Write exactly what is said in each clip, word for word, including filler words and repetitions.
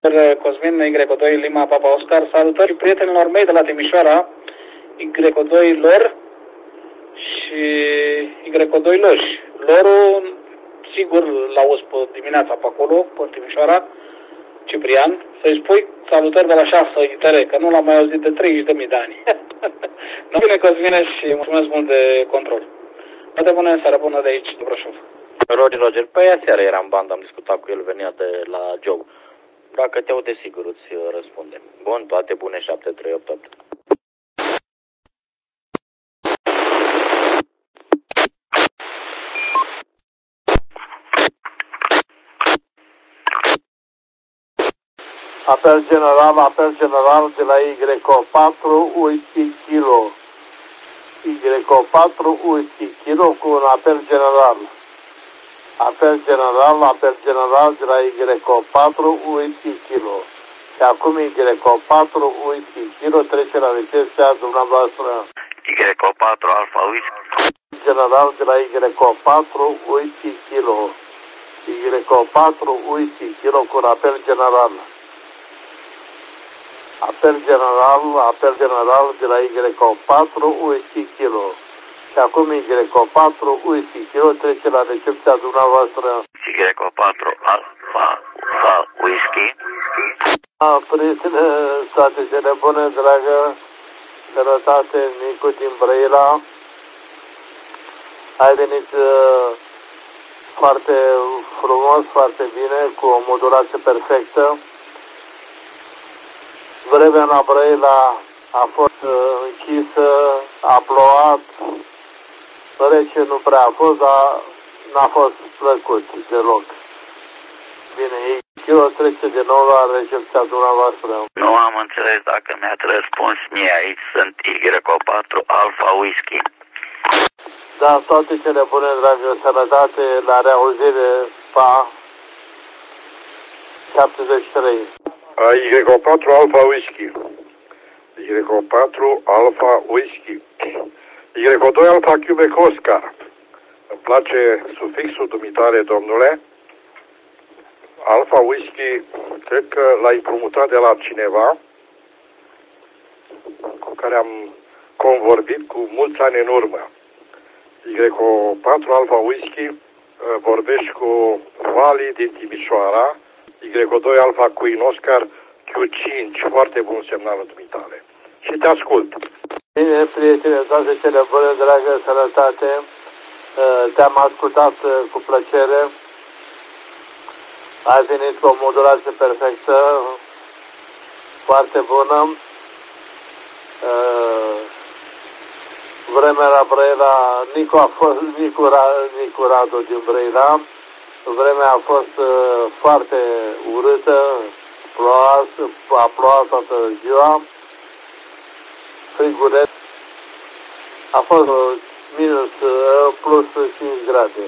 Cosmin, Y doi Lima Papa Oscar, salutări prietenilor mei de la Timișoara, Y doi lor și Y doi lăși. Lorul, sigur, l-auzi pe dimineața pe acolo, pe Timișoara, Ciprian, să-i spui salutări de la șasă I T R, că nu l-am mai auzit de treizeci de mii de ani. Nu bine, Cosmine, și mulțumesc mult de control. Toate bune, seara bună de aici, de Brașov. Roger, Roger, pe aia seara eram în bandă, am discutat cu el, venea de la job. Dacă te aude, sigur îți răspunde. Bun, toate bune, șapte trei opt opt. Apel general, apel general de la Y patru Whisky Kilo. Y patru Whisky Kilo cu un apel general. Apel general, apel general de la Y patru Whisky Kilo. Și acum Y patru Whisky Kilo trece la recepția dumneavoastră. Y patru Alpha Whisky. General de la Y patru Whisky Kilo. Y patru Whisky Kilo cu un apel general. Apel general, apel general de la Y patru Whisky Kilo. Și acum Y patru Whisky Kilo trece la recepția dumneavoastră. Y patru Alpha Whisky. Prietene, toate cele bune, dragă, sănătate, Nicu din Brăila. Ai venit uh, foarte frumos, foarte bine, cu o modulație perfectă. Vremea la Brăila a fost uh, închisă, a plouat, rece nu prea a fost, dar n-a fost plăcut deloc. Bine, Kilo trece din nou la recepția dumneavoastră. Nu am înțeles dacă mi-ați răspuns mie, aici sunt Y patru Alpha Whisky. Da, toate cele bune, dragă, sănătate, la reauzire, pa, șaptezeci și trei. Y patru Alpha Whisky. Y patru Alpha Whisky. Y doi Alpha Quebec Oscar. Îmi place sufixul dumitare, domnule. Alpha Whisky, cred că l-ai împrumutat de la cineva cu care am convorbit cu mulți ani în urmă. Y patru Alpha Whisky, vorbești cu Vali din Timișoara. Y doi Alpha Queen Oscar Q cinci, foarte bun semnalul dumitale. Și te ascult. Bine, prietene, toate cele bune, dragă, sănătate. Te-am ascultat cu plăcere. Ai venit cu o modulație perfectă, foarte bună. Vremea la Brăila, Nicu a fost Nicu, Nicu Radu din Brăila. Vremea a fost uh, foarte urâtă, ploua, a plouat toată ziua, friguret, a fost uh, minus uh, plus cinci grade.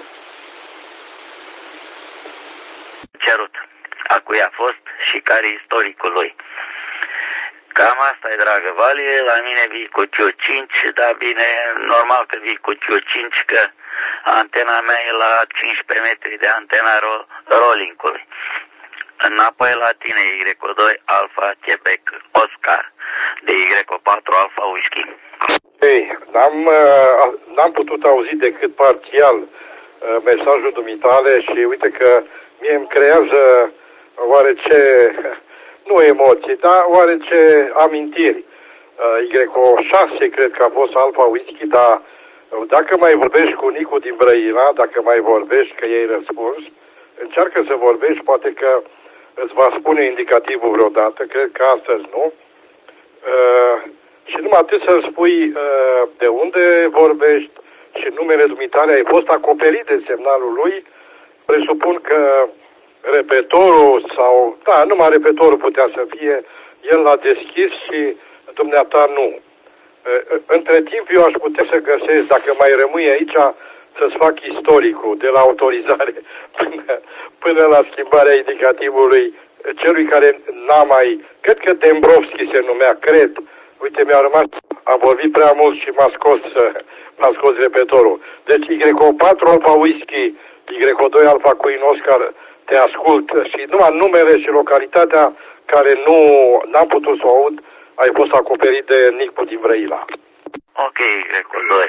Cerut, a cui a fost și care e istoricul lui. Cam asta e, dragă Valie, la mine vii cu Q cinci, dar bine, normal că vii cu Q cinci, că antena mea e la cincisprezece metri de antena ro rolling-ului. Înapoi la tine, Y doi Alpha Quebec Oscar, de Y patru Alpha Whisky. Ei, n-am, n-am putut auzi decât parțial mesajul dumitale și uite că mie îmi creează oarece, nu emoții, dar oarece amintiri. Y șase cred că a fost Alpha Whisky, dar dacă mai vorbești cu Nicu din Brăila, dacă mai vorbești că ei răspuns, încearcă să vorbești, poate că îți va spune indicativul vreodată, cred că astăzi nu. Uh, și numai atât să-mi spui uh, de unde vorbești și numele dumitale, ai fost acoperit de semnalul lui, presupun că repetorul sau, da, numai repetorul putea să fie, el l-a deschis și dumneata nu. Între timp eu aș putea să găsesc, dacă mai rămâi aici, să-ți fac istoricul de la autorizare până, până la schimbarea indicativului celui care n-a mai, cred că Dembrovski se numea, cred, uite mi-a rămas, am vorbit prea mult și m-a scos, m-a scos repetorul. Deci Y patru Alpha Whisky, Y doi Alpha Queen Oscar te ascult și numai numele și localitatea care nu n-am putut să o aud, ai fost acoperit de Nicu din Brăila. Ok, Y doi.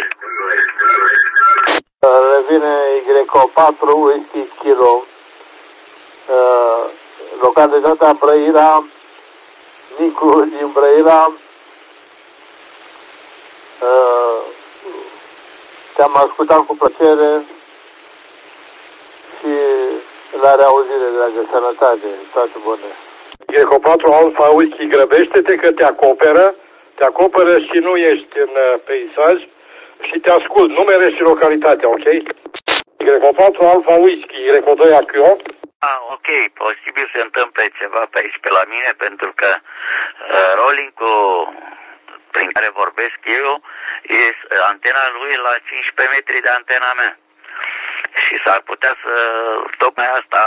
Revine Y patru, Whisky Kilo. Uh, localitatea Brăila, Nicu din Brăila. Uh, te-am ascultat cu plăcere și la reauzire, dragă, sănătate, toate bune. Y patru Alfa Whisky, grăbește-te că te acoperă, te acoperă și nu ești în uh, peisaj și te ascult numele și localitatea, ok? Y patru Alfa Whisky, Y doi A Q. Ah, ok, posibil se întâmple ceva pe aici pe la mine, pentru că uh, rolling-ul prin care vorbesc eu, este, antena lui la cincisprezece metri de antena mea. Și s-ar putea să, tocmai asta,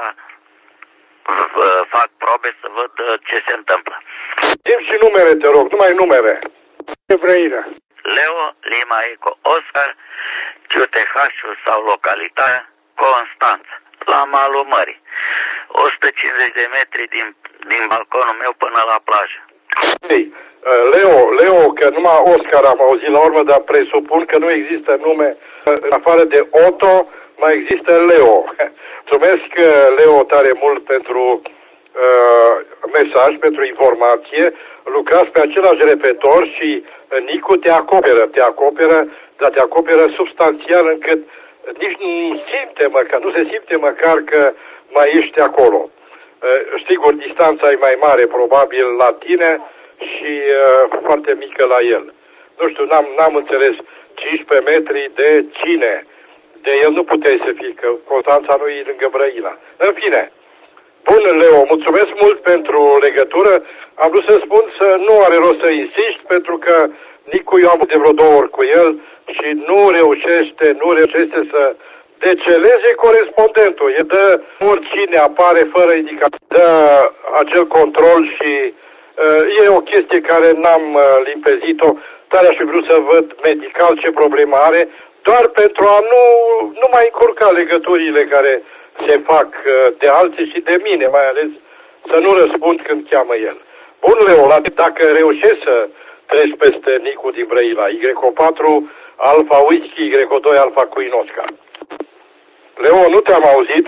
uh, fac probe să văd uh, ce se întâmplă. Zi și numere, te rog, numai numere. Ce Brăila. Leo, Lima Eco, Oscar, Q T H sau localitatea Constanța, la malul mării. o sută cincizeci de metri din, din balconul meu până la plajă. Hey, Leo, Leo, că numai Oscar am auzit la urmă, dar presupun că nu există nume, în afară de Otto, mai există Leo. Mulțumesc, Leo, tare mult pentru uh, mesaj, pentru informație. Lucrați pe același repetor și Nicu te acoperă, te acoperă, dar te acoperă substanțial încât nici nu simte măcar, nu se simte măcar că mai ești acolo. Uh, sigur, distanța e mai mare probabil la tine și uh, foarte mică la el. Nu știu, n-am, n-am înțeles cincisprezece metri de cine? De el nu puteai să fii, că Constanța nu e lângă Brăila. În fine, bun, Leo, mulțumesc mult pentru legătură. Am vrut să spun să nu are rost să insiști, pentru că Nicu, eu am de vreo două ori cu el și nu reușește, nu reușește să deceleze corespondentul. E dă oricine apare fără indicație, dă acel control și uh, e o chestie care n-am uh, limpezit-o. Tare aș fi vrut să văd medical ce problemă are, doar pentru a nu, nu mai încurca legăturile care se fac uh, de alții și de mine, mai ales să nu răspund când cheamă el. Bun, Leo, dacă reușești să treci peste Nicu din Brăila, Y patru Alfa Whisky, Y doi Alfa Queen Oscar. Leo, nu te-am auzit?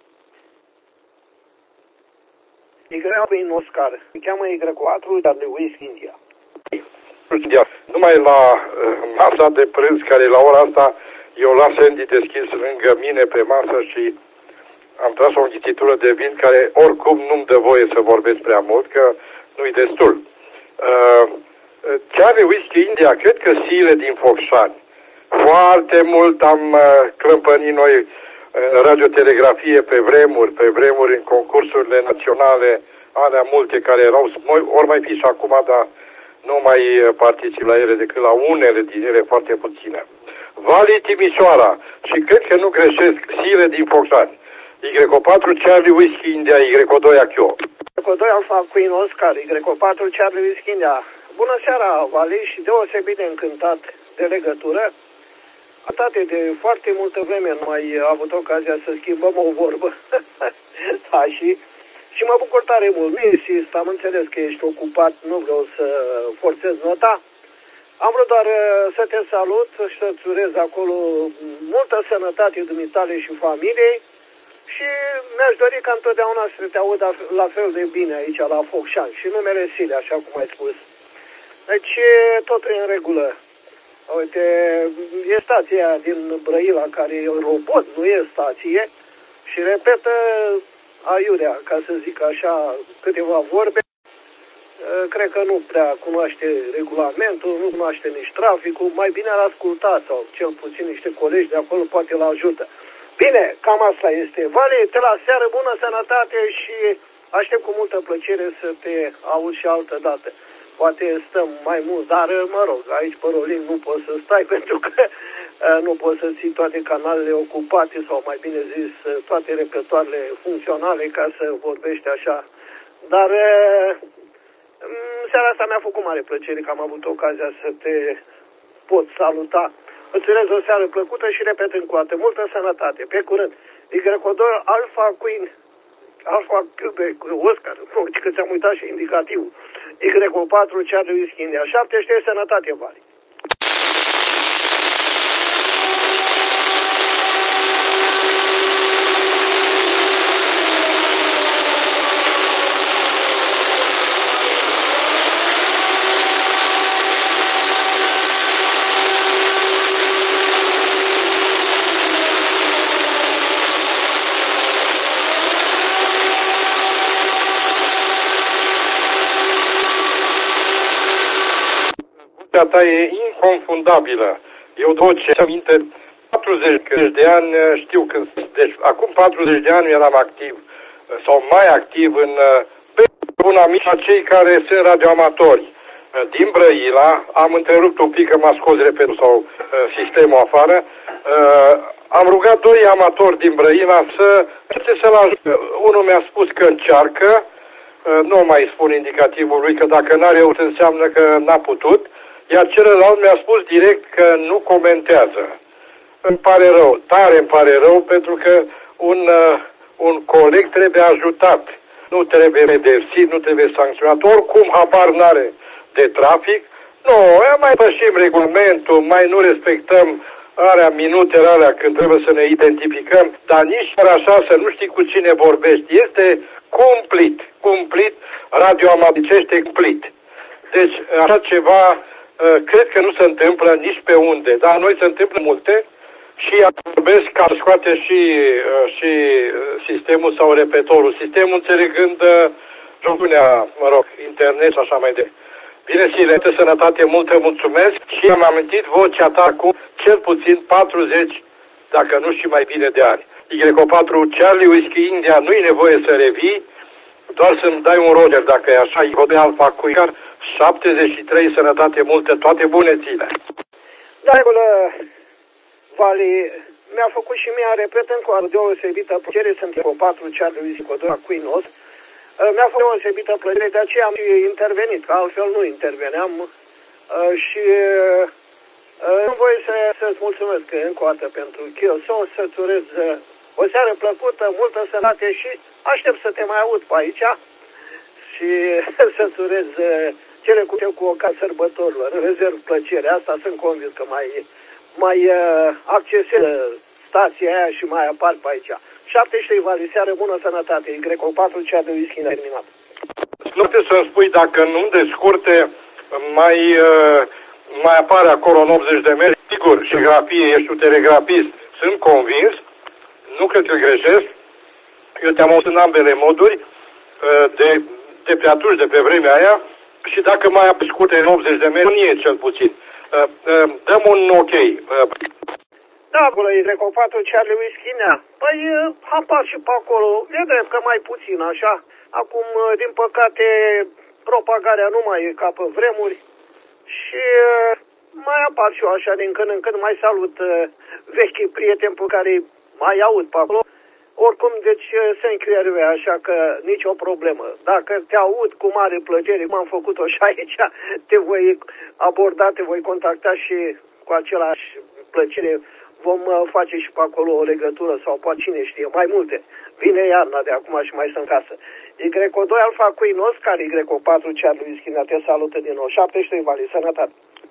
Y Queen Oscar. Se cheamă Y patru, dar de Whisky India. Numai la uh, masa de prânz, care la ora asta eu las Andy deschis lângă mine pe masă și am tras o înghițitură de vin care oricum nu-mi dă voie să vorbesc prea mult, că nu-i destul. Uh, ce are Whisky India? Cred că Sile din Focșani. Foarte mult am uh, clămpănit noi în radiotelegrafie pe vremuri, pe vremuri în concursurile naționale, alea multe care erau, ori mai fi și acum, dar nu mai particip la ele decât la unele din ele, foarte puține. Vali Timișoara și cred că nu greșesc, Sile din Focșani. Y patru Charlie Whisky India, Y doi A Q. Y doi Alfa Queen Oscar, Y patru Charlie Whisky India. Bună seara, Vali, și deosebit de încântat de legătură. Atate, de foarte multă vreme nu mai avut ocazia să schimbăm o vorbă. Da, și, și mă bucur tare mult. Nu insist, am înțeles că ești ocupat, nu vreau să forțez nota. Am vrut doar să te salut și să-ți urez acolo multă sănătate dumitale și familiei și mi-aș dori ca întotdeauna să te aud la fel de bine aici la Focșani și numele Sile, așa cum ai spus. Deci totul e în regulă. Uite, e stația din Brăila care e un robot, nu e stație și repetă aiurea, ca să zic așa, câteva vorbe. Cred că nu prea cunoaște regulamentul, nu cunoaște nici traficul, mai bine ar asculta sau cel puțin niște colegi de acolo poate îl ajută. Bine, cam asta este. Vale, te la seară, bună sănătate și aștept cu multă plăcere să te aud și altă dată. Poate stăm mai mult, dar mă rog, aici pe Rolin nu poți să stai pentru că uh, nu poți să ții toate canalele ocupate sau mai bine zis toate repertoarele funcționale ca să vorbești așa. Dar uh, seara asta mi-a făcut mare plăcere că am avut ocazia să te pot saluta. Îți urez o seară plăcută și repet încă o dată, multă sănătate. Pe curând, Y doi Alfa Queen Alfa Quebec Oscar, nu, că ți-am uitat și indicativul. Y patru Charlie Whiskey India, șaptezeci și trei, sănătate, Vali. Ta e inconfundabilă. Eu după ce aminte, patruzeci de ani știu când, deci acum patruzeci de ani eram activ sau mai activ în un amic a cei care sunt radioamatori din Brăila. Am întrerupt un pic că m-a scos repetul sau sistemul afară. Am rugat doi amatori din Brăila să să-l ajute. Unul mi-a spus că încearcă, nu mai spun indicativul lui, că dacă n-a reușit înseamnă că n-a putut. Iar celălalt mi-a spus direct că nu comentează. Îmi pare rău, tare îmi pare rău, pentru că un, uh, un coleg trebuie ajutat. Nu trebuie pedepsit, nu trebuie sancționat. Oricum habar n-are de trafic. Nu, mai pășim regulamentul, mai nu respectăm alea minutele alea când trebuie să ne identificăm, dar nici așa să nu știi cu cine vorbești. Este cumplit, cumplit, radioamaticește cumplit. Deci așa ceva cred că nu se întâmplă nici pe unde, dar noi se întâmplă multe și vorbesc ca să scoate și, și sistemul sau repetorul. Sistemul înțelegând jocunea, mă rog, internet și așa mai departe. Bine, Silente, sănătate, multă mulțumesc și am amintit vocea ta cu cel puțin patruzeci, dacă nu și mai bine de ani. Y patru Charlie Whiskey India, nu-i nevoie să revii, doar să-mi dai un Roger dacă e așa, I Alfa Cuicar, șaptezeci și trei, sănătate multă, toate bune zile. Da, regulă, Vali, mi-a făcut și mie, repet, încă o deosebită plăcere, sunt Y patru Charlie Whiskey Codora Quinos. Mi-a făcut o deosebită plăcere, de aceea am intervenit, că altfel nu interveneam și nu voi să, să-ți mulțumesc încă o dată pentru Chioson, să-ți urez o seară plăcută, multă sănătate și aștept să te mai aud pe aici și să-ți urez cele cu cu ocazia sărbătorilor. Rezerv plăcerea asta, sunt convins că mai, mai accesez stația aia și mai apar pe aici. șaptezeci și trei, Vali, seară bună, sănătate, Y patru, cea de whisky terminat. Nu te să-mi spui, dacă nu de scurte, mai, mai apare acolo în optzeci de metri, sigur, și grafie, ești un telegrafist, sunt convins, nu cred că greșesc, eu te-am auzit în ambele moduri, de, de pe atunci, de pe vremea aia, și dacă mai apare scurte în optzeci de metri, nu e cel puțin. Dăm un ok. Da, acolo e Y patru Charlie Whiskey India. Păi apar și pe acolo, e drept că mai puțin așa. Acum, din păcate, propagarea nu mai e ca pe vremuri și mai apar și eu așa din când în când, mai salut vechi prieteni pe care mai aud pe acolo. Oricum, deci se închirve, așa că nicio problemă. Dacă te aud cu mare plăcere, cum am făcut-o și aici, te voi aborda, te voi contacta și cu același plăcere vom face și pe acolo o legătură sau poate cine știe, mai multe. Vine iarna de acum și mai sunt în casă. Y doi Alfa Queen Oscar, Y patru Charlie Whiskey, te salută din nou. șaptezeci și trei, Vali, sănătate.